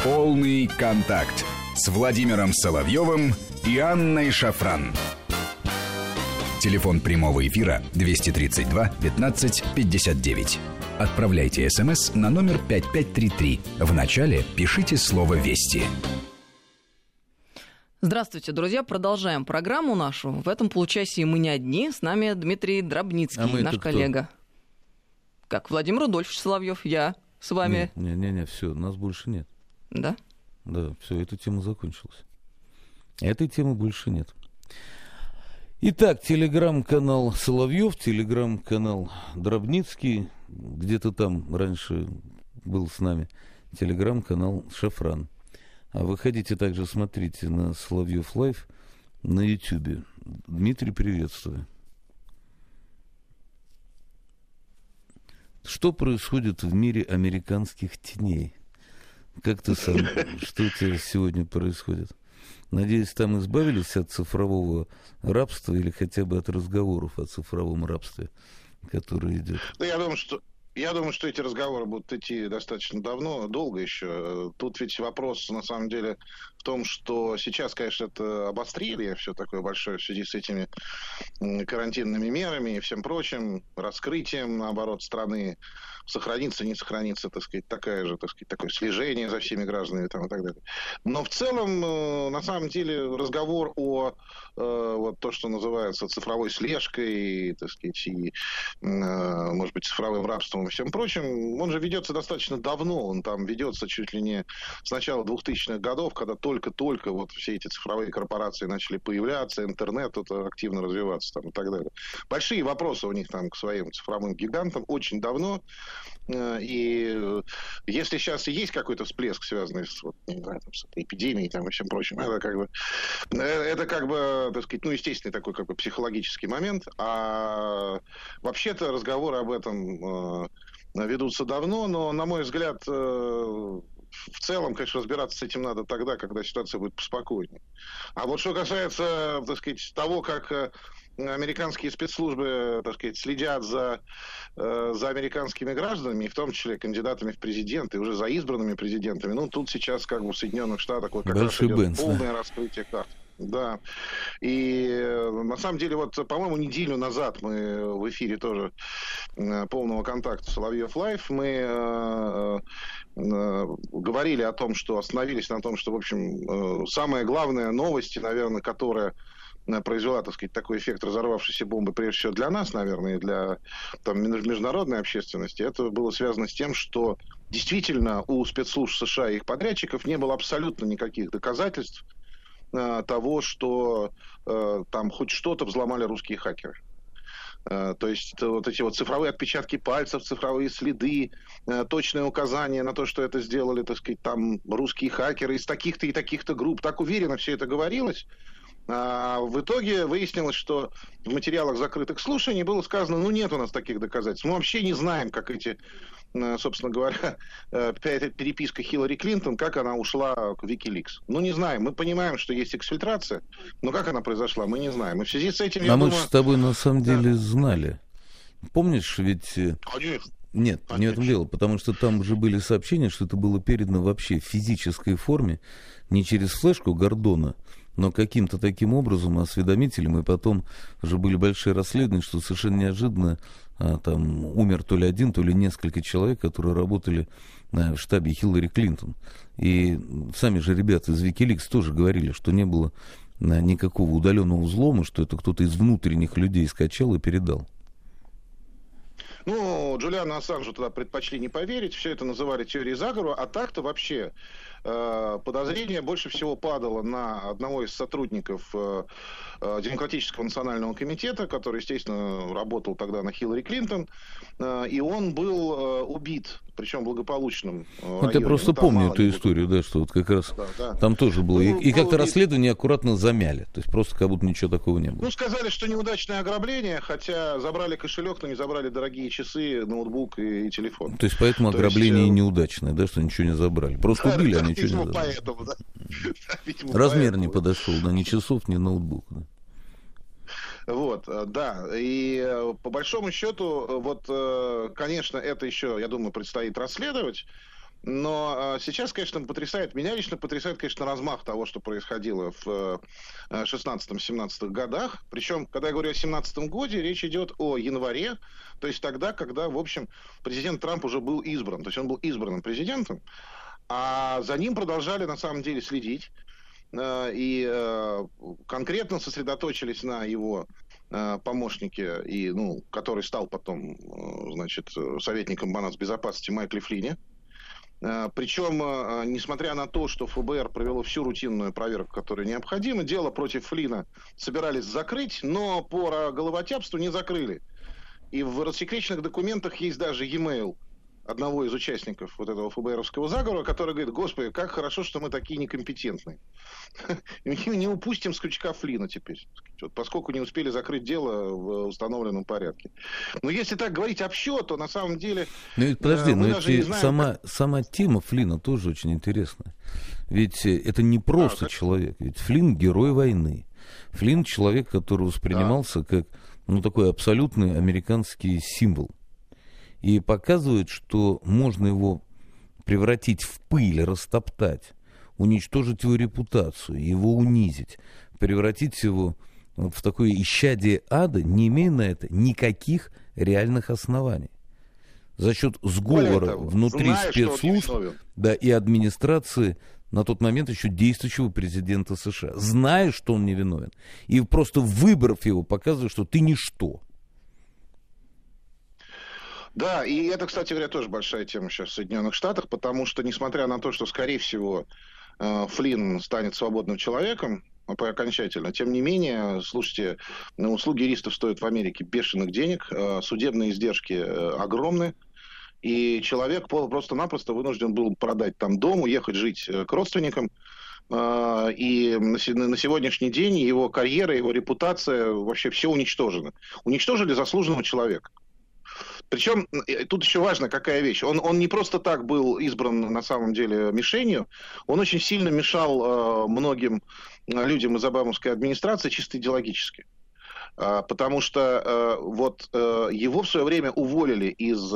Полный контакт с Владимиром Соловьевым и Анной Шафран. Телефон прямого эфира 232 15 59. Отправляйте СМС на номер 5533. В начале пишите слово «Вести». Здравствуйте, друзья. Продолжаем программу нашу. В этом получасе мы не одни. С нами Дмитрий Дробницкий, наш коллега. Как, Владимир Рудольфович Соловьев, я с вами. Не, все, нас больше нет. Да? Да, все, эта тема закончилась. Этой темы больше нет. Итак, телеграм-канал Соловьев, телеграм-канал Дробницкий, где-то там раньше был с нами телеграм-канал Шафран. А выходите также, смотрите на Соловьев Лайв на Ютьюбе. Дмитрий, приветствую. Что происходит в мире американских теней? Как ты сам, что у тебя сегодня происходит? Надеюсь, там избавились от цифрового рабства или хотя бы от разговоров о цифровом рабстве, который идет? Ну, я думаю, что эти разговоры будут идти достаточно долго еще. Тут ведь вопрос, на самом деле, в том, что сейчас, конечно, это обострили все такое большое в связи с этими карантинными мерами и всем прочим, раскрытием, наоборот, страны, сохранится, не сохранится, так сказать, такое слежение за всеми гражданами там, и так далее. Но в целом, на самом деле, разговор о вот то, что называется цифровой слежкой, так сказать, и, может быть, цифровым рабством и всем прочим, он же ведется достаточно давно. Он там ведется чуть ли не с начала 2000-х годов, когда только-только вот все эти цифровые корпорации начали появляться, интернет это активно развиваться там, и так далее. Большие вопросы у них там к своим цифровым гигантам очень давно. И если сейчас и есть какой-то всплеск, связанный с, вот, не знаю, там, с этой эпидемией там, и всем прочим, это как бы, так сказать, естественный такой как бы психологический момент. А вообще-то разговоры об этом ведутся давно, но, на мой взгляд, в целом, конечно, разбираться с этим надо тогда, когда ситуация будет поспокойнее. А вот что касается, так сказать, того, как американские спецслужбы, так сказать, следят за американскими гражданами, и в том числе кандидатами в президенты, уже за избранными президентами, ну, тут сейчас как бы в Соединенных Штатах вот как раз идет полное раскрытие карт. Да. И на самом деле, вот, по-моему, неделю назад мы в эфире тоже полного контакта Соловьев Лайв, мы говорили о том, что остановились на том, что, в общем, самая главная новость, наверное, которая произвела, так сказать, такой эффект разорвавшейся бомбы, прежде всего для нас, наверное, и для там, международной общественности, это было связано с тем, что действительно у спецслужб США и их подрядчиков не было абсолютно никаких доказательств того, что там хоть что-то взломали русские хакеры. То есть вот эти вот цифровые отпечатки пальцев, цифровые следы, точные указания на то, что это сделали, так сказать, там русские хакеры из таких-то и таких-то групп. Так уверенно все это говорилось. А в итоге выяснилось, что в материалах закрытых слушаний было сказано, ну нет у нас таких доказательств. Мы вообще не знаем, как эти, собственно говоря, переписка Хиллари Клинтон, как она ушла к Wikileaks. Ну не знаем. Мы понимаем, что есть эксфильтрация, но как она произошла, мы не знаем. И в связи с этим, я думаю... мы с тобой на самом деле знали. Помнишь, ведь... Конечно. Нет, не в этом дело, потому что там уже были сообщения, что это было передано вообще в физической форме, не через флешку Гордона, но каким-то таким образом осведомителем, и потом уже были большие расследования, что совершенно неожиданно там умер то ли один, то ли несколько человек, которые работали в штабе Хиллари Клинтон. И сами же ребята из Wikileaks тоже говорили, что не было никакого удаленного взлома, что это кто-то из внутренних людей скачал и передал. Ну, Джулиану Ассанжу тогда предпочли не поверить, все это называли теорией заговора, а так-то вообще подозрение больше всего падало на одного из сотрудников Демократического национального комитета, который, естественно, работал тогда на Хиллари Клинтон, и он был убит, причем в благополучном районе. Я просто помню эту историю, да, что вот как раз там тоже было. И как-то расследование аккуратно замяли, то есть просто как будто ничего такого не было. Ну, сказали, что неудачное ограбление, хотя забрали кошелек, но не забрали дорогие часы, ноутбук и телефон. То есть поэтому ограбление неудачное, да, что ничего не забрали. Просто убили, а ничего не забрали. Поэтому, да. Размер не подошел, да, ни часов, ни ноутбук. Да. Вот, да, и по большому счету, вот, конечно, это еще, я думаю, предстоит расследовать, Но сейчас, конечно, меня лично потрясает, конечно, размах того, что происходило в 16-17 годах. Причем, когда я говорю о 17 годе, речь идет о январе, то есть тогда, когда, в общем, президент Трамп уже был избран. То есть он был избранным президентом, а за ним продолжали, на самом деле, следить. И конкретно сосредоточились на его помощнике, который стал потом, значит, советником по нацбезопасности Майкле Флинне. Причем, несмотря на то, что ФБР провело всю рутинную проверку, которая необходима, дело против Флинна собирались закрыть, но по головотяпству не закрыли. И в рассекреченных документах есть даже e-mail одного из участников вот этого ФБРовского заговора, который говорит: господи, как хорошо, что мы такие некомпетентные. Не упустим с крючка Флинна теперь, поскольку не успели закрыть дело в установленном порядке. Но если так говорить общо, то на самом деле... Подожди, сама тема Флинна тоже очень интересная. Ведь это не просто человек. Ведь Флинн — герой войны. Флинн — человек, который воспринимался как такой абсолютный американский символ. И показывает, что можно его превратить в пыль, растоптать, уничтожить его репутацию, его унизить, превратить его в такое исчадие ада, не имея на это никаких реальных оснований. За счет сговора внутри спецслужб и администрации на тот момент еще действующего президента США, зная, что он невиновен, и просто выбрав его, показывает, что ты ничто. Да, и это, кстати говоря, тоже большая тема сейчас в Соединенных Штатах, потому что, несмотря на то, что, скорее всего, Флинн станет свободным человеком окончательно, тем не менее, слушайте, услуги юристов стоят в Америке бешеных денег, судебные издержки огромны, и человек просто-напросто вынужден был продать там дом, уехать жить к родственникам. И на сегодняшний день его карьера, его репутация, вообще все уничтожено. Уничтожили заслуженного человека. Причем тут еще важно, какая вещь. Он не просто так был избран на самом деле мишенью, он очень сильно мешал многим людям из обамовской администрации чисто идеологически. Потому что его в свое время уволили из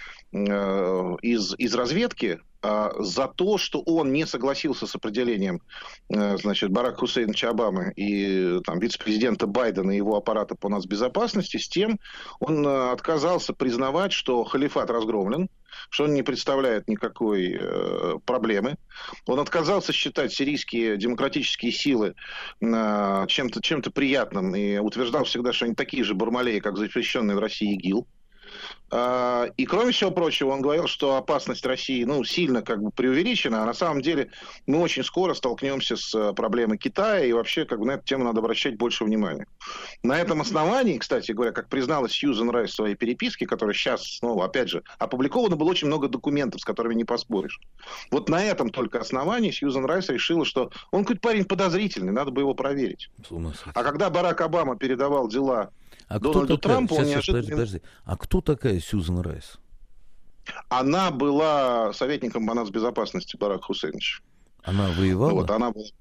разведки за то, что он не согласился с определением, значит, Барака Хусейновича Обамы и вице-президента Байдена и его аппарата по нацбезопасности, с тем он отказался признавать, что халифат разгромлен, что он не представляет никакой проблемы. Он отказался считать сирийские демократические силы чем-то приятным и утверждал всегда, что они такие же бармалеи, как запрещенный в России ИГИЛ. И, кроме всего прочего, он говорил, что опасность России сильно преувеличена, а на самом деле мы очень скоро столкнемся с проблемой Китая, и вообще на эту тему надо обращать больше внимания. На этом основании, кстати говоря, как призналась Сьюзен Райс в своей переписке, которая сейчас снова, опять же, опубликовано было очень много документов, с которыми не поспоришь. Вот на этом только основании Сьюзен Райс решила, что он какой-то парень подозрительный, надо бы его проверить. А когда Барак Обама передавал дела Дональду Трампу, он неожиданно... Подожди. А кто такая Сьюзен Райс? Она была советником по нацбезопасности Барака Хусейновича. Она воевала? Она была...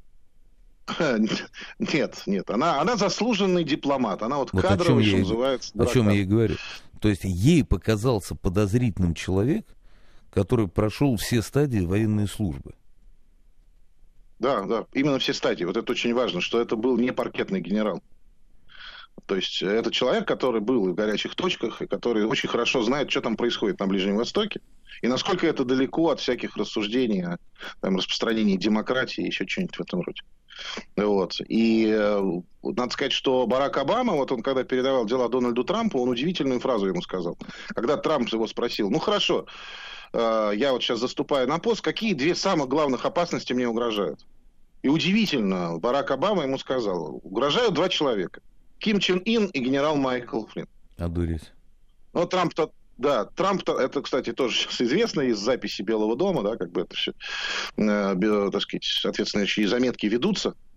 Нет. Она заслуженный дипломат. Она кадровый, что называется. О чем я и говорю. То есть ей показался подозрительным человек, который прошел все стадии военной службы. Да, именно все стадии. Вот это очень важно, что это был не паркетный генерал. То есть это человек, который был в горячих точках, и который очень хорошо знает, что там происходит на Ближнем Востоке, и насколько это далеко от всяких рассуждений о распространении демократии и еще что-нибудь в этом роде. И надо сказать, что Барак Обама, он когда передавал дела Дональду Трампу, он удивительную фразу ему сказал. Когда Трамп его спросил: хорошо, я сейчас заступаю на пост, какие две самых главных опасности мне угрожают? И удивительно, Барак Обама ему сказал: угрожают два человека. Ким Чен Ын и генерал Майкл Флинн. Одурить. Трамп-то, это, кстати, тоже сейчас известно из записи Белого дома, это все, так сказать, соответственно, еще и заметки ведутся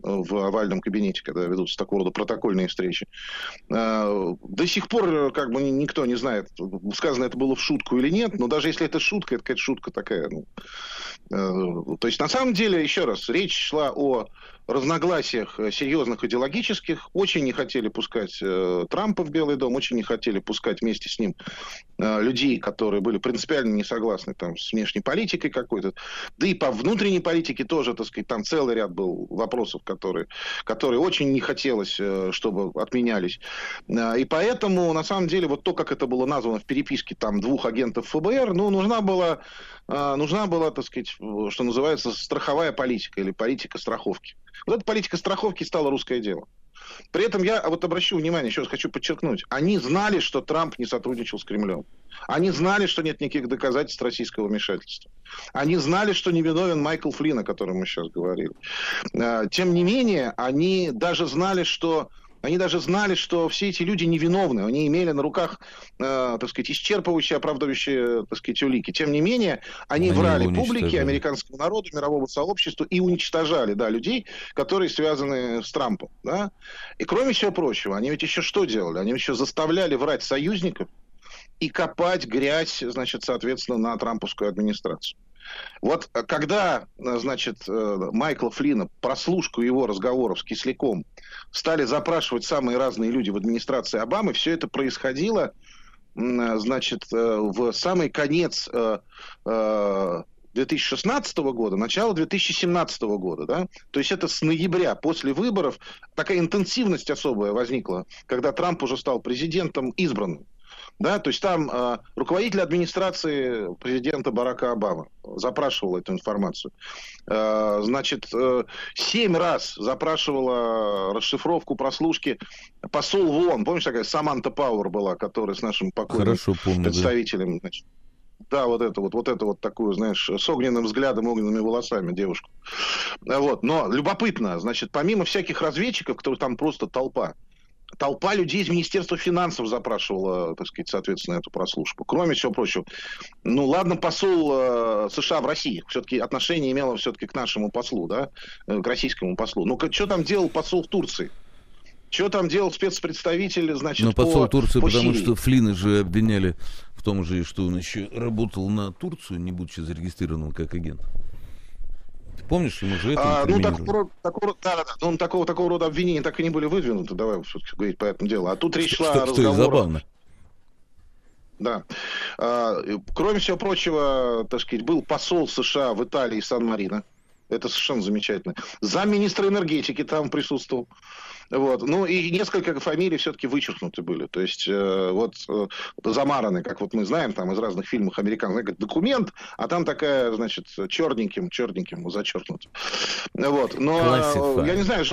в овальном кабинете, когда ведутся такого рода протокольные встречи. До сих пор как бы никто не знает, сказано это было в шутку или нет, но даже если это шутка, это какая-то шутка такая. То есть на самом деле, еще раз, речь шла о разногласиях серьезных идеологических. Очень не хотели пускать Трампа в Белый дом, очень не хотели пускать вместе с ним людей, которые были принципиально не согласны там, с внешней политикой какой-то. Да и по внутренней политике тоже, так сказать, там целый ряд был вопросов, которые очень не хотелось, чтобы отменялись. И поэтому, на самом деле, вот то, как это было названо в переписке там, 2 агентов ФБР, нужна была, так сказать, что называется, страховая политика или политика страховки. Вот эта политика страховки стала русское дело. При этом я вот обращу внимание, еще раз хочу подчеркнуть, они знали, что Трамп не сотрудничал с Кремлем. Они знали, что нет никаких доказательств российского вмешательства. Они знали, что невиновен Майкл Флинн, о котором мы сейчас говорили. Тем не менее, они даже знали, что все эти люди невиновны. Они имели на руках, так сказать, исчерпывающие, оправдывающие, так сказать, улики. Тем не менее, они врали публике, американскому народу, мировому сообществу и уничтожали, людей, которые связаны с Трампом. Да? И кроме всего прочего, они ведь еще что делали? Они еще заставляли врать союзников и копать грязь, значит, соответственно, на трамповскую администрацию. Вот когда, значит, Майкла Флинна, прослушку его разговоров с Кисляком, стали запрашивать самые разные люди в администрации Обамы, все это происходило, значит, в самый конец 2016 года, начало 2017 года, да? То есть это с ноября, после выборов, такая интенсивность особая возникла, когда Трамп уже стал президентом избранным. Да, то есть там руководитель администрации президента Барака Обамы запрашивал эту информацию. Значит, 7 раз запрашивала расшифровку прослушки посол в ООН. Помнишь, такая Саманта Пауэр была, которая с нашим покойным представителем... Значит, да, вот это такую, знаешь, с огненным взглядом, огненными волосами девушку. Вот. Но любопытно, значит, помимо всяких разведчиков, которые там просто толпа людей из Министерства финансов запрашивала, так сказать, соответственно, эту прослушку. Кроме всего прочего. Ладно, посол США в России. Все-таки отношение имело все-таки к нашему послу, да, к российскому послу. Что там делал посол в Турции? Что там делал спецпредставитель, значит, посол Турции, потому Сирии? что Флинна же обвиняли в том же, что он еще работал на Турцию, не будучи зарегистрированным как агент. Ты помнишь, ему же это такого рода обвинения так и не были выдвинуты, давай все-таки говорить по этому делу. А тут речь шла о разговоре. Забавно. Да. Кроме всего прочего, так сказать, был посол США в Италии, Сан-Марино. Это совершенно замечательно. Замминистра энергетики там присутствовал. Вот. И несколько фамилий все-таки вычеркнуты были. То есть, замараны, как вот мы знаем, там из разных фильмов американских, документ, а там такая, значит, черненьким зачеркнуто. Вот. Но, я не знаю,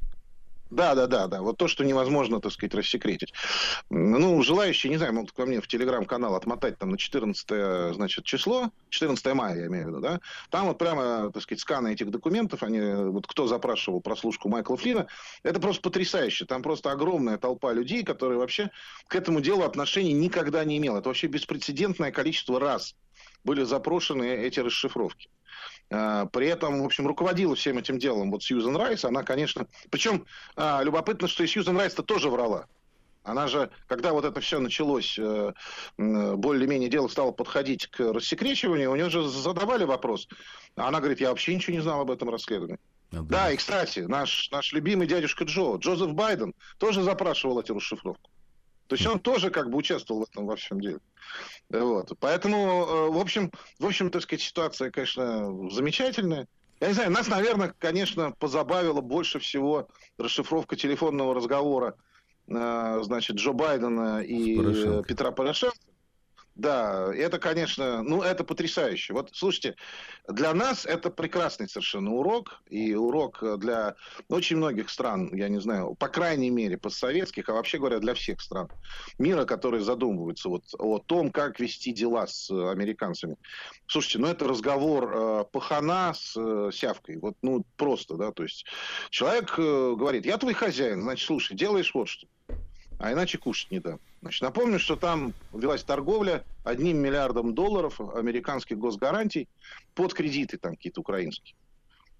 Да. Вот то, что невозможно, так сказать, рассекретить. Желающие, не знаю, могут ко мне в телеграм-канал отмотать там на 14 значит, число, 14 мая, я имею в виду, да. Там вот прямо, так сказать, сканы этих документов, вот кто запрашивал прослушку Майкла Флинна, это просто потрясающе. Там просто огромная толпа людей, которые вообще к этому делу отношения никогда не имела. Это вообще беспрецедентное количество раз были запрошены эти расшифровки. При этом, в общем, руководила всем этим делом вот Сьюзен Райс, она, конечно... Причем любопытно, что и Сьюзен Райс-то тоже врала. Она же, когда вот это все началось, более-менее дело стало подходить к рассекречиванию, у нее же задавали вопрос. Она говорит, я вообще ничего не знал об этом расследовании. Да, и, кстати, наш любимый дядюшка Джозеф Байден, тоже запрашивал эту расшифровку. То есть он тоже как бы участвовал в этом во всем деле. Вот. Поэтому, в общем, так сказать, ситуация, конечно, замечательная. Я не знаю, нас, наверное, конечно, позабавила больше всего расшифровка телефонного разговора, значит, Джо Байдена и Петра Порошенко. Да, это, конечно, это потрясающе. Вот, слушайте, для нас это прекрасный совершенно урок, и урок для очень многих стран, я не знаю, по крайней мере, постсоветских, а вообще говоря, для всех стран мира, которые задумываются вот о том, как вести дела с американцами. Слушайте, это разговор пахана с сявкой, вот, просто, да, то есть человек говорит, я твой хозяин, значит, слушай, делаешь вот что. А иначе кушать не дам. Значит, напомню, что там велась торговля $1 миллиардом американских госгарантий под кредиты там какие-то украинские.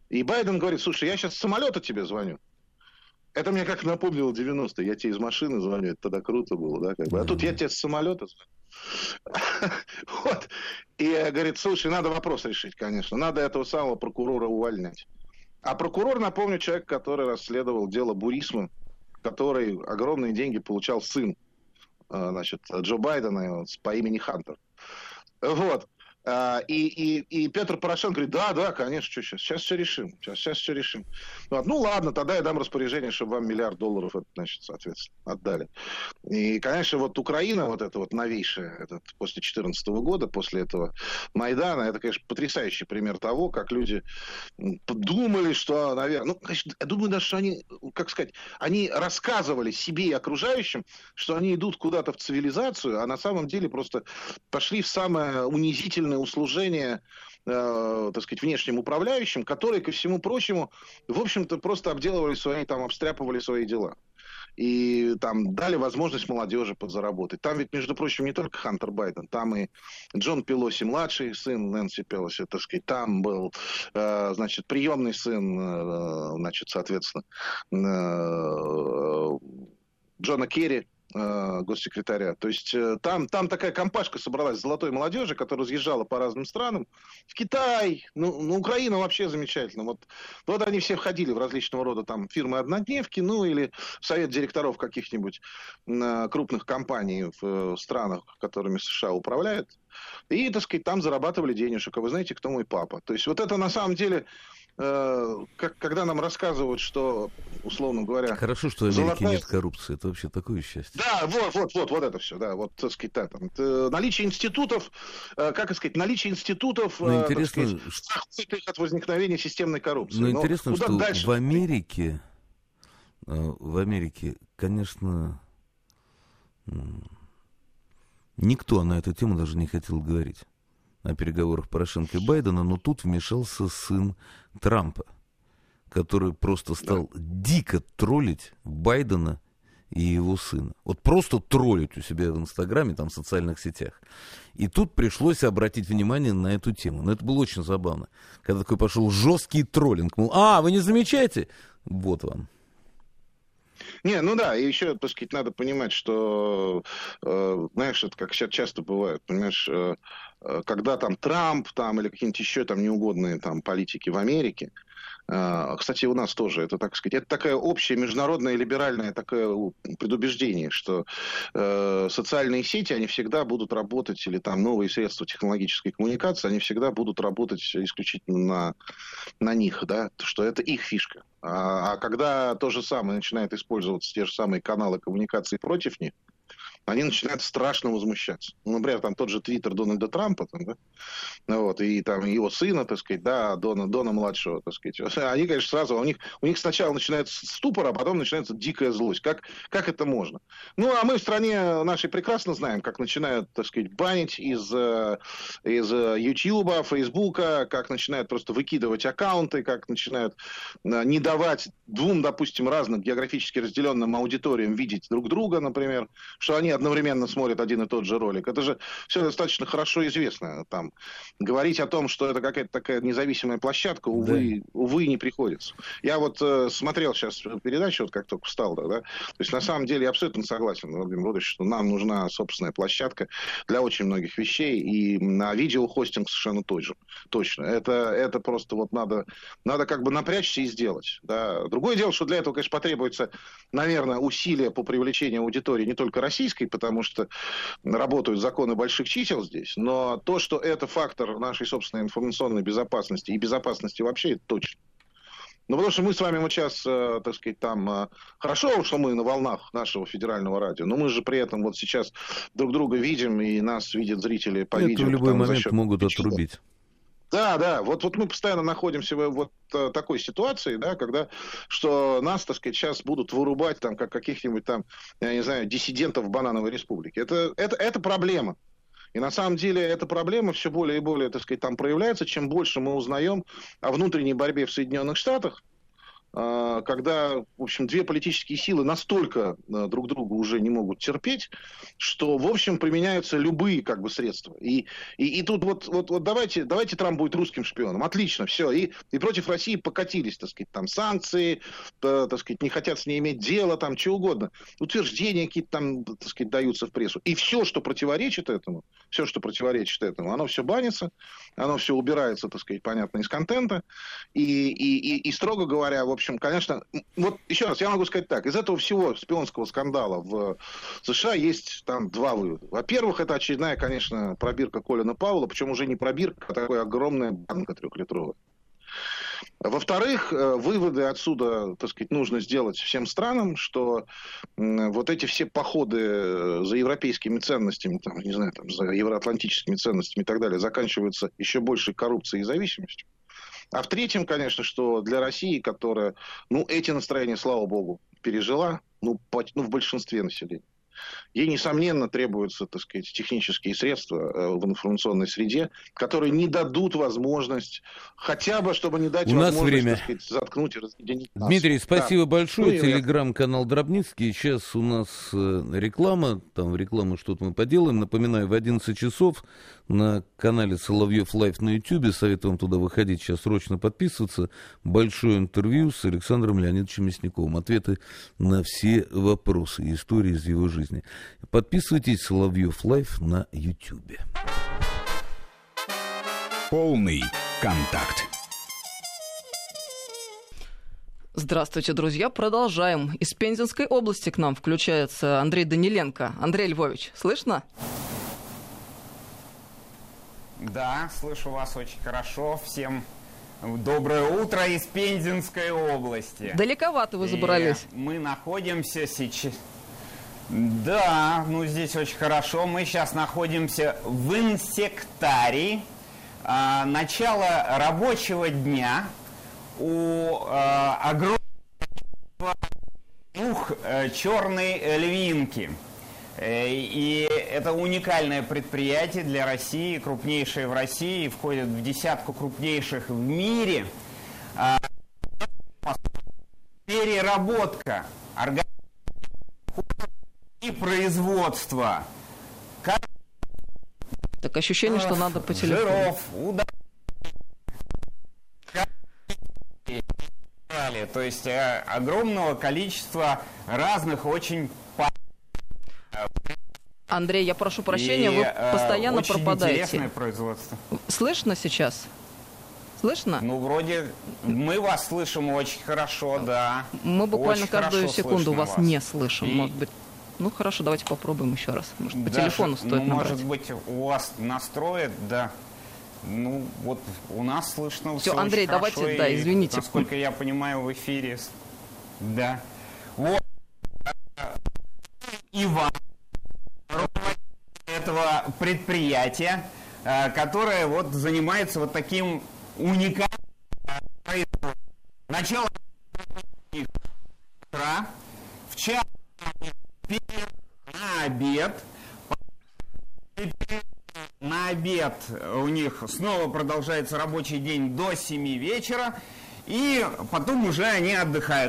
И Байден говорит, слушай, я сейчас с самолета тебе звоню. Это мне как напомнило 90-е. Я тебе из машины звоню, это тогда круто было, да, как бы. А тут я тебе с самолета звоню. Вот. И говорит, слушай, надо вопрос решить, конечно. Надо этого самого прокурора увольнять. А прокурор, напомню, человек, который расследовал дело Бурисмы, который огромные деньги получал сын, значит, Джо Байдена по имени Хантер. Вот. И Петр Порошенко говорит, да, конечно, сейчас все решим. Сейчас все решим. Ну ладно, тогда я дам распоряжение, чтобы вам $1 миллиард, это, значит, соответственно, отдали. И, конечно, вот Украина, вот это вот новейшая, после 2014 года, после этого Майдана, это, конечно, потрясающий пример того, как люди думали, что, наверное, конечно, я думаю даже, что они, как сказать, они рассказывали себе и окружающим, что они идут куда-то в цивилизацию, а на самом деле просто пошли в самое унизительное услужение, так сказать, внешним управляющим, которые, ко всему прочему, в общем-то, просто обделывали обстряпывали свои дела. И там дали возможность молодежи подзаработать. Там ведь, между прочим, не только Хантер Байден, там и Джон Пелоси-младший, сын Нэнси Пелоси, так сказать, там был, значит, приемный сын, значит, соответственно, Джона Керри, госсекретаря. То есть там такая компашка собралась золотой молодежи, которая разъезжала по разным странам. В Китай, Украина вообще замечательно. Вот они все входили в различного рода там фирмы-однодневки, или в совет директоров каких-нибудь крупных компаний в странах, которыми США управляет. И, так сказать, там зарабатывали денежек. А вы знаете, кто мой папа? То есть вот это на самом деле... когда нам рассказывают, что, условно говоря... Хорошо, что в Америке нет коррупции. Это вообще такое счастье. Да, вот это все, да. Вот, так сказать, наличие институтов, наличие институтов... интересно, страхует от возникновения системной коррупции. Но интересно, что дальше? В Америке, конечно, никто на эту тему даже не хотел говорить. О переговорах Порошенко и Байдена, но тут вмешался сын Трампа, который просто стал дико троллить Байдена и его сына. Вот просто троллить у себя в Инстаграме, там, в социальных сетях. И тут пришлось обратить внимание на эту тему. Но это было очень забавно. Когда такой пошел жесткий троллинг. Мол, вы не замечаете? Вот вам. И еще, так сказать, надо понимать, что, знаешь, это как сейчас часто бывает, понимаешь, когда там Трамп, или какие-нибудь еще там неугодные там политики в Америке, кстати, у нас тоже, это, так сказать, это такое общее международное либеральное такое предубеждение, что социальные сети, они всегда будут работать, или там новые средства технологической коммуникации, они всегда будут работать исключительно на них, да, что это их фишка. А когда то же самое начинает использоваться, те же самые каналы коммуникации против них, они начинают страшно возмущаться. Например, там тот же твиттер Дональда Трампа, и там его сына, так сказать, Дона младшего, так сказать. Они, конечно, сразу, у них сначала начинается ступор, а потом начинается дикая злость. Как это можно? А мы в стране нашей прекрасно знаем, как начинают, так сказать, банить из Ютьюба, Фейсбука, как начинают просто выкидывать аккаунты, как начинают не давать двум, допустим, разным географически разделенным аудиториям видеть друг друга, например, что они одновременно смотрят один и тот же ролик. Это же все достаточно хорошо известно. Там говорить о том, что это какая-то такая независимая площадка, увы, не приходится. Я смотрел сейчас передачу, как только встал, да. То есть, на самом деле, я абсолютно согласен, Владимир Владимирович, что нам нужна собственная площадка для очень многих вещей, и на видеохостинг совершенно точно. Это просто надо как бы напрячься и сделать. Да. Другое дело, что для этого, конечно, потребуется, наверное, усилия по привлечению аудитории не только российской, потому что работают законы больших чисел здесь, но то, что это фактор нашей собственной информационной безопасности и безопасности вообще, это точно. Потому что мы с вами сейчас, так сказать, хорошо, что мы на волнах нашего федерального радио, но мы же при этом сейчас друг друга видим, и нас видят зрители по видео. Это в любой момент могут отрубить. Да, вот мы постоянно находимся в такой ситуации, да, что нас, так сказать, сейчас будут вырубать там, как каких-нибудь там, я не знаю, диссидентов в банановой республике. Это проблема. И на самом деле эта проблема все более и более, так сказать, там проявляется, чем больше мы узнаем о внутренней борьбе в Соединенных Штатах, когда, в общем, две политические силы настолько друг друга уже не могут терпеть, что, в общем, применяются любые как бы средства. И тут вот давайте Трамп будет русским шпионом. Отлично, все. И против России покатились, так сказать, там санкции, так сказать, не хотят с ней иметь дело, там, что угодно. Утверждения какие-то там, так сказать, даются в прессу. И все, что противоречит этому, оно все банится, оно все убирается, так сказать, понятно, из контента. И строго говоря, в общем, конечно, вот еще раз, я могу сказать так, из этого всего шпионского скандала в США есть там два вывода. Во-первых, это очередная, конечно, пробирка Колина Пауэлла, причем уже не пробирка, а такая огромная банка 3-литровая. Во-вторых, выводы отсюда, так сказать, нужно сделать всем странам, что вот эти все походы за европейскими ценностями, там, не знаю, там, за евроатлантическими ценностями и так далее, заканчиваются еще большей коррупцией и зависимостью. А в-третьем, конечно, что для России, которая, эти настроения, слава богу, пережила, в большинстве населения, ей, несомненно, требуются, так сказать, технические средства в информационной среде, которые не дадут возможность, хотя бы, чтобы не дать возможность, так сказать, заткнуть и разъединить нас. Дмитрий, спасибо большое. Телеграм-канал Дробницкий. Сейчас у нас реклама. Там в рекламу что-то мы поделаем. Напоминаю, в 11 часов на канале Соловьев Лайв на Ютьюбе. Советую вам туда выходить, сейчас срочно подписываться. Большое интервью с Александром Леонидовичем Мясниковым. Ответы на все вопросы и истории из его жизни. Подписывайтесь Соловьев Лайв на Ютьюбе. Полный контакт. Здравствуйте, друзья. Продолжаем. Из Пензенской области к нам включается Андрей Даниленко. Андрей Львович, слышно? Да, слышу вас очень хорошо. Всем доброе утро из Пензенской области. Далековато вы забрались. Мы находимся сейчас... Да, здесь очень хорошо. Мы сейчас находимся в инсектарии. Начало рабочего дня у огромного черной львинки. И это уникальное предприятие для России, крупнейшее в России, входит в десятку крупнейших в мире. Переработка и производство. Так ощущение, что надо по телефону. Жиров, то есть огромного количества разных очень... Андрей, я прошу прощения, вы постоянно очень пропадаете. Интересное производство. Слышно сейчас? Слышно? Вроде мы вас слышим очень хорошо, да. Мы буквально очень каждую секунду вас не слышим. И... Может быть. Хорошо, давайте попробуем еще раз. Может, по телефону стоит набрать. Может быть, у вас настроят, да. Вот у нас слышно все Андрей, очень давайте, хорошо, да, извините. Насколько я понимаю, в эфире. Да. Вот. Иван, этого предприятия, которое занимается таким уникальным производством. Начало утра, в час на обед у них снова продолжается рабочий день до 7 вечера, и потом уже они отдыхают.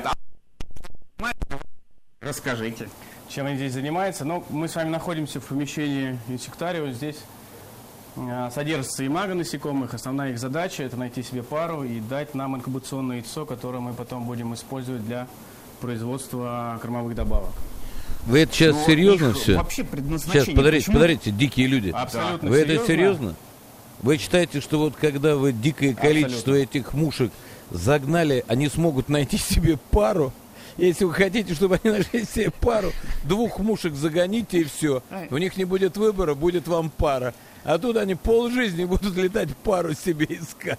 Расскажите. Чем они здесь занимаются? Мы с вами находимся в помещении инсектария. Здесь содержится имага насекомых. Основная их задача – это найти себе пару и дать нам инкубационное яйцо, которое мы потом будем использовать для производства кормовых добавок. Вы это сейчас серьезно все? Вообще предназначение. Сейчас, подождите, дикие люди. Абсолютно вы серьезно. Это серьезно? Вы считаете, что когда вы дикое количество этих мушек загнали, они смогут найти себе пару? Если вы хотите, чтобы они нашли себе пару, 2 мушек загоните и все. У них не будет выбора, будет вам пара. А тут они полжизни будут летать пару себе искать.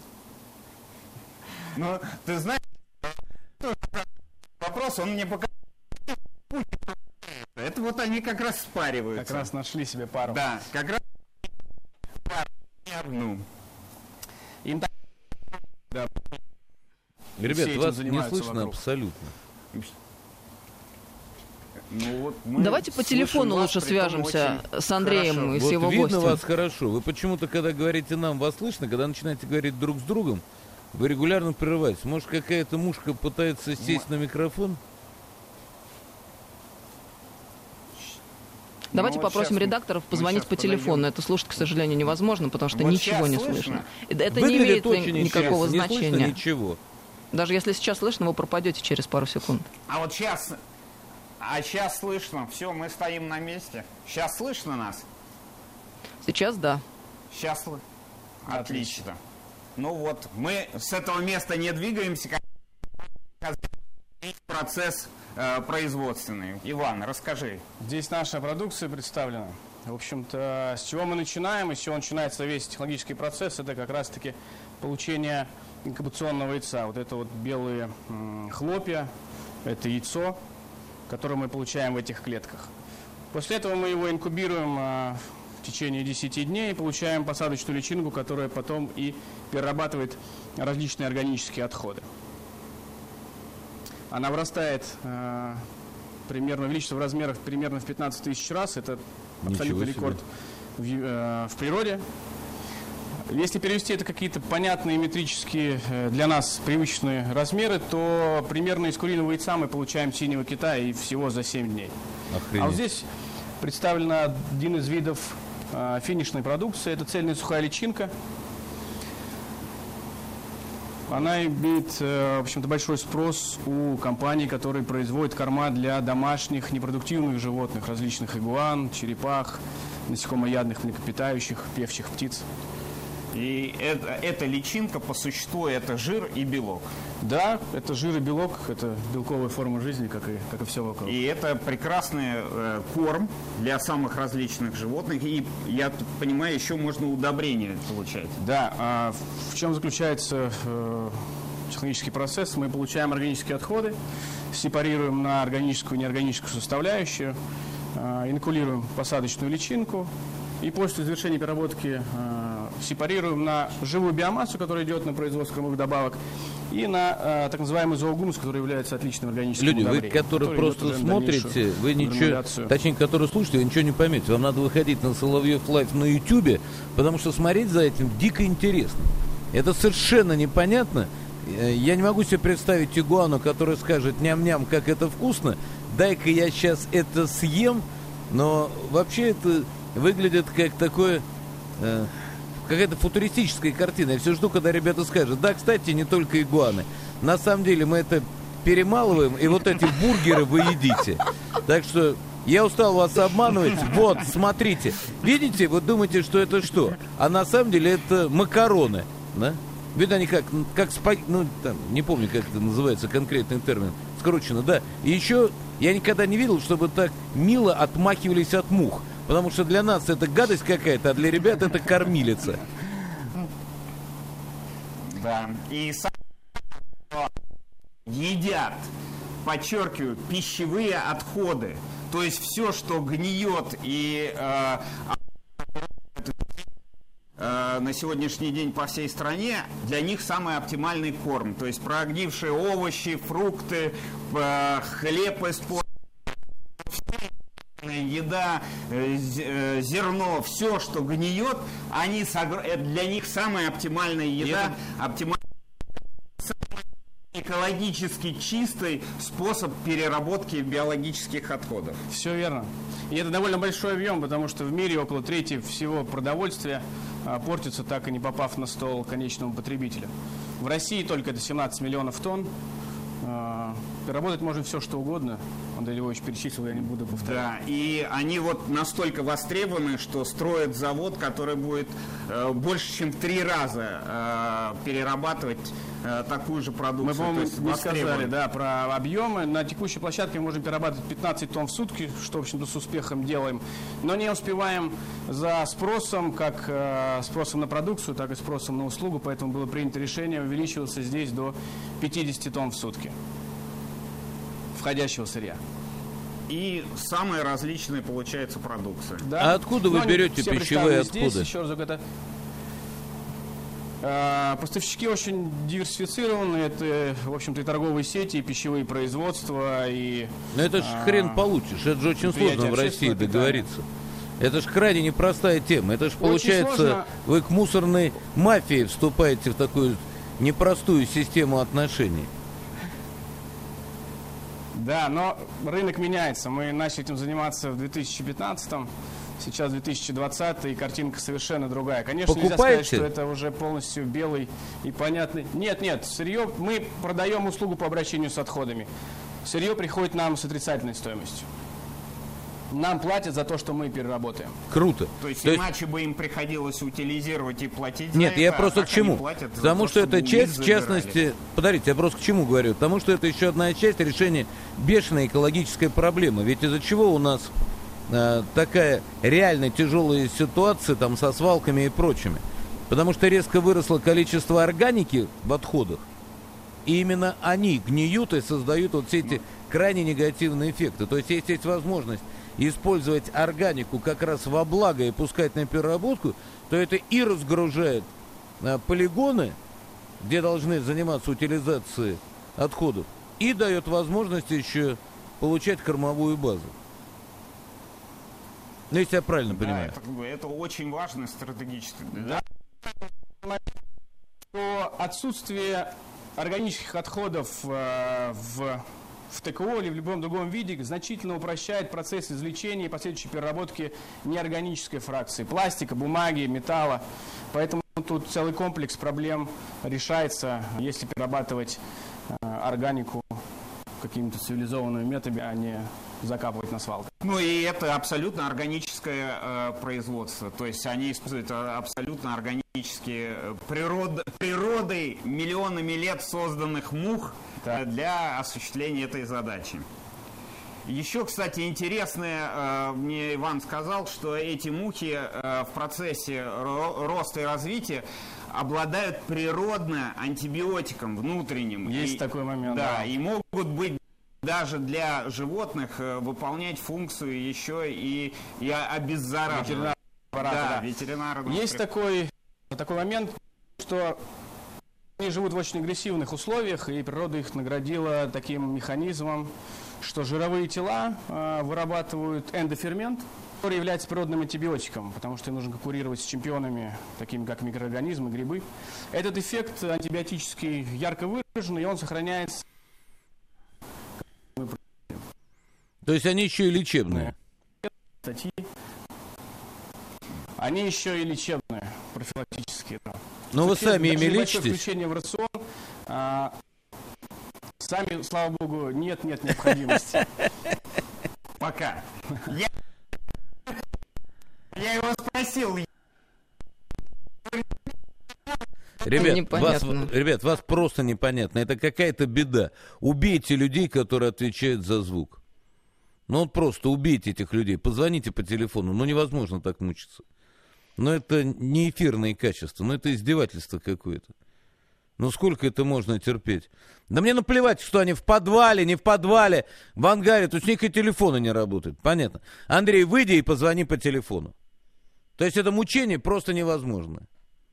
Ты знаешь, вопрос, он мне показал. Это они как раз спариваются. Как раз нашли себе пару. Да, как раз одну. Им так... Да. Ребят, вас не слышно абсолютно. Давайте по телефону лучше свяжемся с Андреем и с его видно гостем. Вас хорошо. Вы почему-то, когда говорите нам, вас слышно, когда начинаете говорить друг с другом, Вы регулярно прерываетесь. Может, какая-то мушка пытается сесть на микрофон? Давайте попросим редакторов позвонить по телефону. Это слушать, к сожалению, невозможно, потому что ничего не слышно. Это не имеет никакого значения. Не слышно ничего. Даже если сейчас слышно, вы пропадете через пару секунд. А вот сейчас... сейчас слышно. Все, мы стоим на месте. Сейчас слышно нас? Сейчас да. Сейчас слышно. Отлично. Ну вот, мы с этого места не двигаемся, как процесс производственный. Иван, расскажи. Здесь наша продукция представлена. В общем-то, с чего мы начинаем, и с чего начинается весь технологический процесс, это как раз-таки получение инкубационного яйца. Вот это вот белые хлопья, это яйцо, которое мы получаем в этих клетках. После этого мы его инкубируем в течение 10 дней и получаем посадочную личинку, которая потом и перерабатывает различные органические отходы. Она вырастает примерно, увеличится в размерах примерно в 15 тысяч раз. Это абсолютный рекорд в природе. Если перевести это какие-то понятные метрические для нас привычные размеры, то примерно из куриного яйца мы получаем синего кита и всего за 7 дней. Охренеть. А вот здесь представлен один из видов финишной продукции. Это цельная сухая личинка. Она имеет, в общем-то, большой спрос у компаний, которые производят корма для домашних непродуктивных животных, различных игуан, черепах, насекомоядных, млекопитающих, певчих птиц. И эта личинка, по существу, это жир и белок. Да, это жир и белок, это белковая форма жизни, как и все вокруг. И это прекрасный корм для самых различных животных. И, я понимаю, еще можно удобрения получать. Да, а в чем заключается технологический процесс? Мы получаем органические отходы, сепарируем на органическую и неорганическую составляющую, инокулируем посадочную личинку, и после завершения переработки сепарируем на живую биомассу, которая идет на производство кормовых добавок, и на так называемый зоогумус, который является отличным органическим удобрением. Люди, вы, которые просто смотрите, вы ничего, точнее, которые слушаете, вы ничего не поймете. Вам надо выходить на Соловьев Лайв на Ютубе, потому что смотреть за этим дико интересно. Это совершенно непонятно. Я не могу себе представить игуану, которая скажет: ням-ням, как это вкусно, дай-ка я сейчас это съем. Но вообще это выглядит как такое... какая-то футуристическая картина. Я все жду, когда ребята скажут: да, кстати, не только игуаны. На самом деле мы это перемалываем, и вот эти бургеры вы едите. Так что я устал вас обманывать. Вот, смотрите. Видите, вы думаете, что это что? А на самом деле это макароны. Да? Видно, они как ну, там, не помню, как это называется, конкретный термин. Скручено, да. И еще я никогда не видел, чтобы так мило отмахивались от мух. Потому что для нас это гадость какая-то, а для ребят это кормилица. Да. И едят, подчеркиваю, пищевые отходы. То есть все, что гниет и на сегодняшний день по всей стране, для них самый оптимальный корм. То есть прогнившие овощи, фрукты, хлеб используют. Еда, зерно, все, что гниет, для них самая оптимальная еда, экологически чистый способ переработки биологических отходов. Все верно. И это довольно большой объем, потому что в мире около трети всего продовольствия портится, так и не попав на стол конечному потребителю. В России только это 17 миллионов тонн. Переработать можно все, что угодно. Андрей Львович перечислил, я не буду повторять. Да, и они вот настолько востребованы, что строят завод, который будет больше, чем в 3 раза перерабатывать такую же продукцию. Мы, по-моему, не сказали, да, про объемы. На текущей площадке мы можем перерабатывать 15 тонн в сутки, что, в общем-то, с успехом делаем. Но не успеваем за спросом, как спросом на продукцию, так и спросом на услугу. Поэтому было принято решение увеличиваться здесь до 50 тонн в сутки входящего сырья. И самые различные, получается, продукция. Да. А откуда вы берете пищевые отходы? Здесь, еще разок, это поставщики очень диверсифицированы. Это, в общем-то, и торговые сети, и пищевые производства, и... Но это ж хрен получишь. Это же очень сложно в России договориться. Это ж крайне непростая тема. Это ж, получается, вы к мусорной мафии вступаете в такую непростую систему отношений. Да, но рынок меняется. Мы начали этим заниматься в 2015-м, сейчас 2020 и картинка совершенно другая. Конечно, Покупаете? Нельзя сказать, что это уже полностью белый и понятный. Нет, сырье, мы продаем услугу по обращению с отходами. Сырье приходит нам с отрицательной стоимостью. Нам платят за то, что мы переработаем. Круто. То есть иначе бы им приходилось утилизировать и платить Нет, за я это, просто к чему? Потому что это часть, в частности... Подождите, я просто к чему говорю? Потому что это еще одна часть решения бешеной экологической проблемы. Ведь из-за чего у нас такая реально тяжелая ситуация там со свалками и прочими? Потому что резко выросло количество органики в отходах. И именно они гниют и создают вот все эти крайне негативные эффекты. То есть, если есть возможность использовать органику как раз во благо и пускать на переработку, то это и разгружает полигоны, где должны заниматься утилизацией отходов, и дает возможность еще получать кормовую базу. Ну, если я правильно понимаю. Это очень важно стратегически. Да. Отсутствие органических отходов в ТКО или в любом другом виде значительно упрощает процесс извлечения и последующей переработки неорганической фракции, пластика, бумаги, металла. Поэтому тут целый комплекс проблем решается, если перерабатывать органику какими-то цивилизованными методами, а не закапывать на свалках. Ну и это абсолютно органическое производство. То есть они используют абсолютно органические природой миллионами лет созданных мух для осуществления этой задачи. Еще, кстати, интересное, мне Иван сказал, что эти мухи в процессе роста и развития обладают природно антибиотиком внутренним. Есть такой момент. Да, и могут быть даже для животных выполнять функцию еще и обеззараживать. Ветеринарного. Есть такой момент, что они живут в очень агрессивных условиях, и природа их наградила таким механизмом, что жировые тела вырабатывают эндофермент, который является природным антибиотиком, потому что им нужно конкурировать с чемпионами, такими как микроорганизмы, грибы. Этот эффект антибиотический ярко выражен, и он сохраняется. То есть они еще и лечебные? Они еще и лечебные, профилактические. Да. Но вы сами ими лечитесь? Включение в рацион. Сами, слава богу, нет необходимости. Пока. Я его спросил. Ребят, вас просто непонятно. Это какая-то беда. Убейте людей, которые отвечают за звук. Ну вот просто убейте этих людей. Позвоните по телефону. Ну невозможно так мучиться. Но это не эфирные качества. Но это издевательство какое-то. Ну сколько это можно терпеть? Да мне наплевать, что они в подвале, не в подвале, в ангаре. То есть у них и телефоны не работают. Понятно. Андрей, выйди и позвони по телефону. То есть это мучение просто невозможно.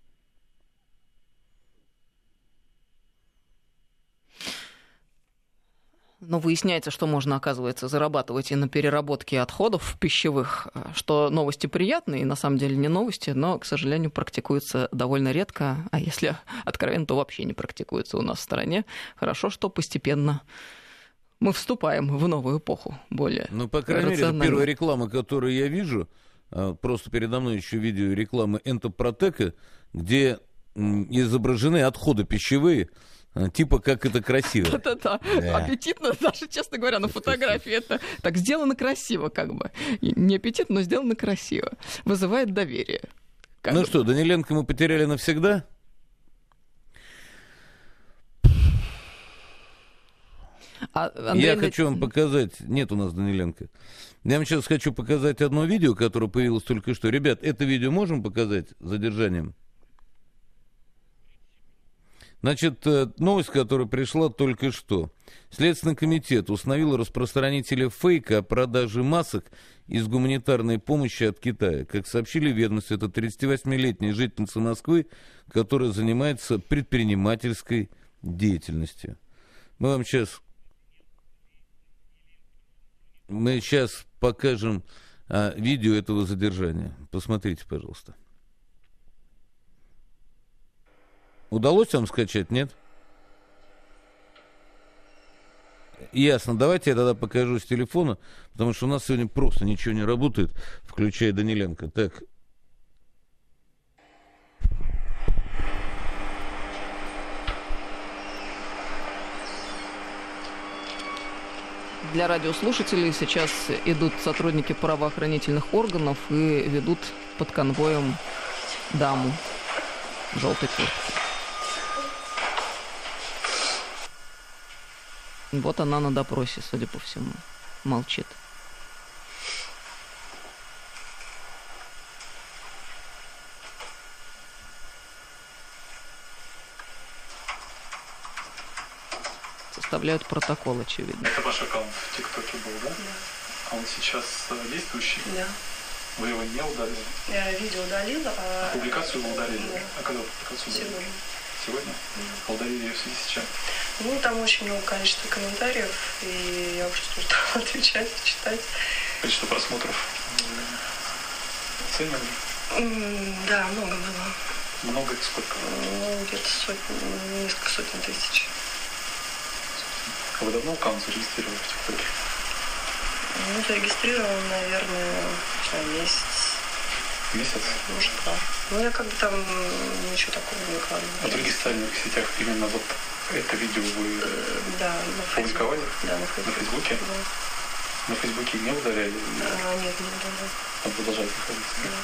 Но выясняется, что можно, оказывается, зарабатывать и на переработке отходов пищевых, что новости приятные, на самом деле не новости, но, к сожалению, практикуются довольно редко, а если откровенно, то вообще не практикуются у нас в стране. Хорошо, что постепенно мы вступаем в новую эпоху, более Ну, по крайней мере, это первая реклама, которую я вижу, просто передо мной еще видео рекламы Энтопротека, где изображены отходы пищевые, типа, как это красиво. Да. Аппетитно, даже, честно говоря, на фотографии это так сделано красиво, как бы. Не аппетитно, но сделано красиво. Вызывает доверие. Ну что, Даниленко мы потеряли навсегда? Я хочу вам показать... Нет у нас Даниленко. Я вам сейчас хочу показать одно видео, которое появилось только что. Ребят, это видео можем показать с задержанием? Значит, новость, которая пришла только что. Следственный комитет установил распространителя фейка о продаже масок из гуманитарной помощи от Китая. Как сообщили в ведомстве, это 38-летняя жительница Москвы, которая занимается предпринимательской деятельностью. Мы сейчас покажем видео этого задержания. Посмотрите, пожалуйста. Удалось вам скачать, нет? Ясно. Давайте я тогда покажу с телефона, потому что у нас сегодня просто ничего не работает, включая Даниленко. Так. Для радиослушателей сейчас идут сотрудники правоохранительных органов и ведут под конвоем даму в желтой куртке. Вот она на допросе, судя по всему, молчит. Составляют протокол, очевидно. Это ваш аккаунт в ТикТоке был, да? Да. А он сейчас действующий? Да. Вы его не удалили? Я видео удалила, а... Публикацию вы удалили? Да. А когда публикацию удалили? Сегодня. Сегодня? Да. Удалили ее в связи с чем? Ну, там очень много количества комментариев, и я уже устала отвечать, читать. Количество просмотров оценивали? Да, много было. Много это сколько? Ну, где-то несколько сотен тысяч. А вы давно аккаунт зарегистрировали в ТикТоке? Ну, зарегистрировала, наверное, месяц. Месяц? Может, да. Ну, я как бы там ничего такого не выкладывала. А в других социальных сетях именно вот это видео вы да, на публиковали? Да, на Фейсбуке. На Фейсбуке? Да. На Фейсбуке не удаляли? Нет, не удаляли. Он продолжает находиться? Да.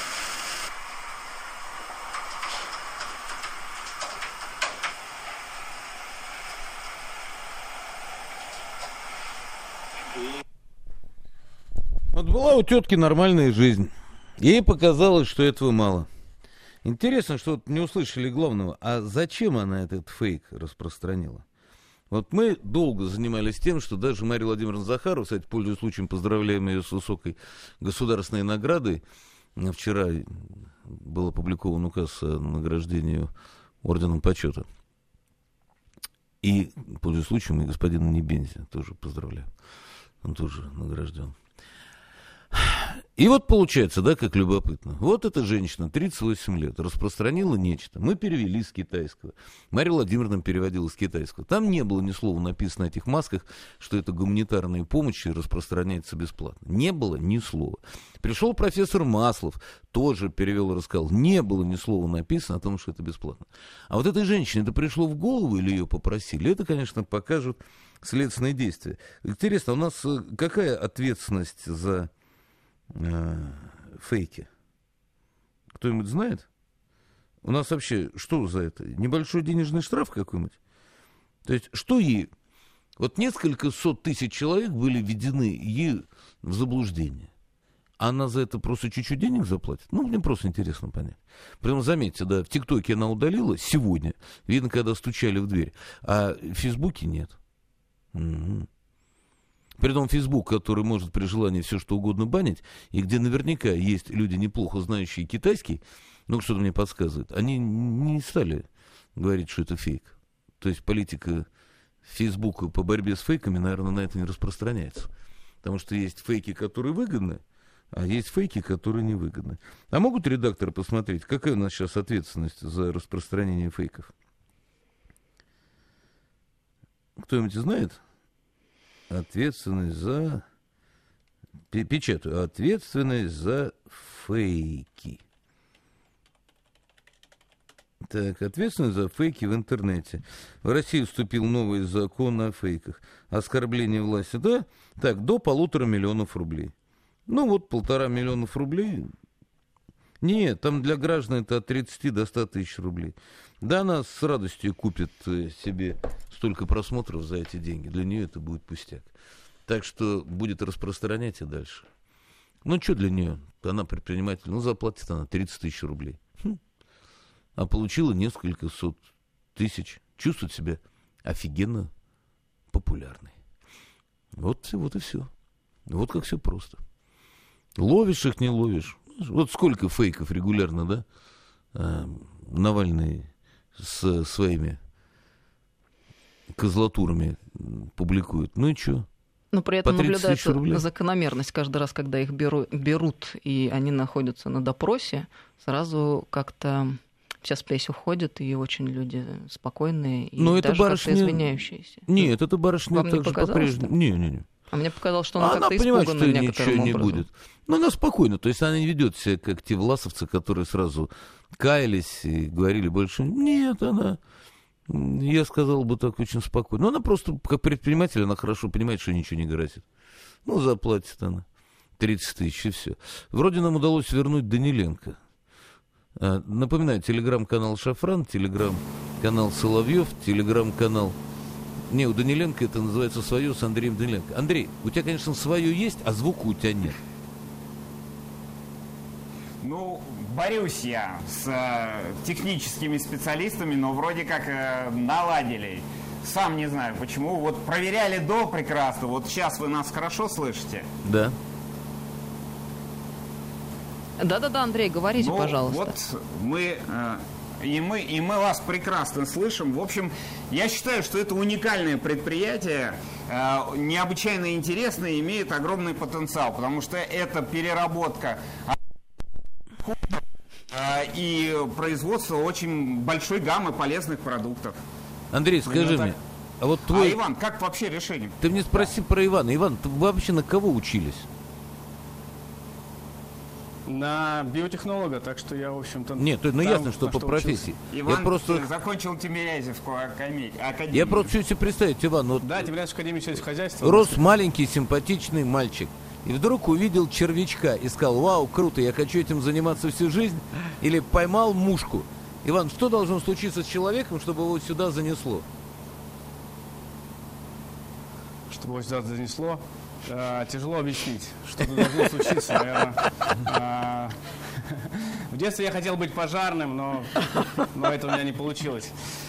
Вот была у тетки нормальная жизнь. Ей показалось, что этого мало. Интересно, что вот не услышали главного. А зачем она этот фейк распространила? Вот мы долго занимались тем, что даже Мария Владимировна Захарова, кстати, пользуясь случаем, поздравляем ее с высокой государственной наградой. Вчера был опубликован указ о награждении орденом почета. И, пользуясь случаем, и господина Небензи тоже поздравляю. Он тоже награжден. И вот получается, да, как любопытно. Вот эта женщина, 38 лет, распространила нечто. Мы перевели с китайского. Мария Владимировна переводила с китайского. Там не было ни слова написано на этих масках, что это гуманитарная помощь и распространяется бесплатно. Не было ни слова. Пришел профессор Маслов, тоже перевел и рассказал. Не было ни слова написано о том, что это бесплатно. А вот этой женщине это пришло в голову или ее попросили? Это, конечно, покажут следственные действия. Интересно, у нас какая ответственность за фейки? Кто-нибудь знает? У нас вообще что за это? Небольшой денежный штраф какой-нибудь? То есть что ей? Вот несколько сот тысяч человек были введены ей в заблуждение. Она за это просто чуть-чуть денег заплатит? Ну, мне просто интересно понять. Прямо заметьте, да, в ТикТоке она удалила сегодня, видно, когда стучали в дверь, а в Фейсбуке нет. Угу. Притом Фейсбук, который может при желании все что угодно банить, и где наверняка есть люди, неплохо знающие китайский, ну, что-то мне подсказывает, они не стали говорить, что это фейк. То есть политика Фейсбука по борьбе с фейками, наверное, на это не распространяется. Потому что есть фейки, которые выгодны, а есть фейки, которые невыгодны. А могут редакторы посмотреть, какая у нас сейчас ответственность за распространение фейков? Кто-нибудь знает? Ответственность за... Печатаю. Ответственность за фейки. Так, ответственность за фейки в интернете. В России вступил новый закон о фейках. Оскорбление власти, да? Так, до 1,5 миллиона рублей. Ну вот, 1,5 миллиона рублей. Нет, там для граждан это от 30 до 100 тысяч рублей. Да, она с радостью купит себе столько просмотров за эти деньги. Для нее это будет пустяк. Так что будет распространять и дальше. Ну, что для нее? Она предприниматель. Ну, заплатит она 30 тысяч рублей. А получила несколько сот тысяч. Чувствует себя офигенно популярной. Вот и все. Вот как все просто. Ловишь их, не ловишь. Вот сколько фейков регулярно, да? Навальный с своими козлатурами публикует. Ну и что? Но при этом наблюдается закономерность. Каждый раз, когда их берут, и они находятся на допросе, сразу как-то вся спесь уходит, и очень люди спокойные, и Но даже это барышня... как-то извиняющиеся. Нет, это барышня Вам не также показалось, по-прежнему... Не. А мне показалось, что она как-то понимает, испугана что некоторым ничего образом. не будет. Но она спокойна, то есть она не ведет себя, как те власовцы, которые сразу каялись и говорили больше. Нет, она... Я сказал бы так очень спокойно. Но она просто, как предприниматель, она хорошо понимает, что ничего не грозит. Ну, заплатит она 30 тысяч, и все. Вроде нам удалось вернуть Даниленко. Напоминаю, телеграм-канал «Шафран», телеграм-канал «Соловьев», телеграм-канал... Не, у Даниленко это называется «Свое» с Андреем Даниленко. Андрей, у тебя, конечно, свое есть, а звука у тебя нет. Ну, борюсь я с техническими специалистами, но вроде как наладили. Сам не знаю почему. Вот проверяли до прекрасно. Вот сейчас вы нас хорошо слышите? Да. Да-да-да, Андрей, говорите, пожалуйста. Вот мы вас прекрасно слышим. В общем, я считаю, что это уникальное предприятие, необычайно интересное и имеет огромный потенциал, потому что это переработка и производство очень большой гаммы полезных продуктов. Андрей, скажи мне, а вот твой... Иван, как вообще решение? Ты мне спроси про Ивана. Иван, вы вообще на кого учились? На биотехнолога, так что я, в общем-то... Нет, ну ясно, что по профессии. Иван я просто... закончил Тимирязевскую академию. Я просто хочу себе представить, Иван, вот... Да, Тимирязевская академия сельского хозяйства. Рос маленький, симпатичный мальчик. И вдруг увидел червячка и сказал: вау, круто, я хочу этим заниматься всю жизнь. Или поймал мушку. Иван, что должно случиться с человеком, чтобы его сюда занесло? Чтобы его сюда занесло? Тяжело объяснить. Что-то должно случиться, наверное. В детстве я хотел быть пожарным, но это у меня не получилось.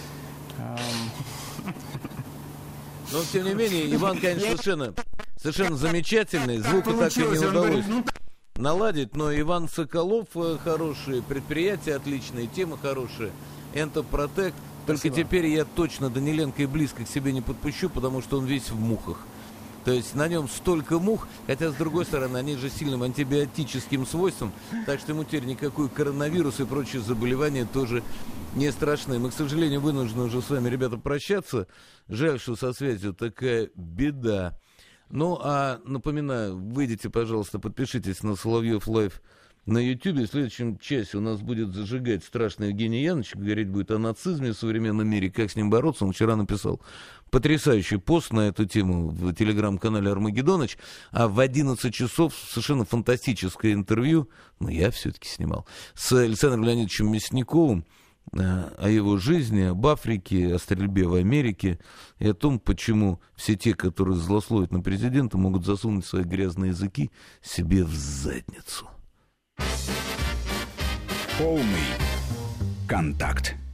Но, тем не менее, Иван, конечно, совершенно замечательный. Звука так и не удалось наладить. Но Иван Соколов хороший, предприятие отличное, тема хорошая. Энтопротек. Только теперь я точно Даниленко и близко к себе не подпущу, потому что он весь в мухах. То есть на нем столько мух, хотя, с другой стороны, они же сильным антибиотическим свойством, так что ему теперь никакой коронавирус и прочие заболевания тоже не страшны. Мы, к сожалению, вынуждены уже с вами, ребята, прощаться. Жаль, что со связью такая беда. Ну, а напоминаю, выйдите, пожалуйста, подпишитесь на Соловьев Лайв на Ютьюбе. В следующем часе у нас будет зажигать страшный Евгений Янович, говорить будет о нацизме в современном мире, как с ним бороться. Он вчера написал потрясающий пост на эту тему в телеграм-канале Армагеддоныч, а в 11 часов совершенно фантастическое интервью, ну, я все-таки снимал, с Александром Леонидовичем Мясниковым о его жизни, об Африке, о стрельбе в Америке и о том, почему все те, которые злословят на президента, могут засунуть свои грязные языки себе в задницу. Полный контакт.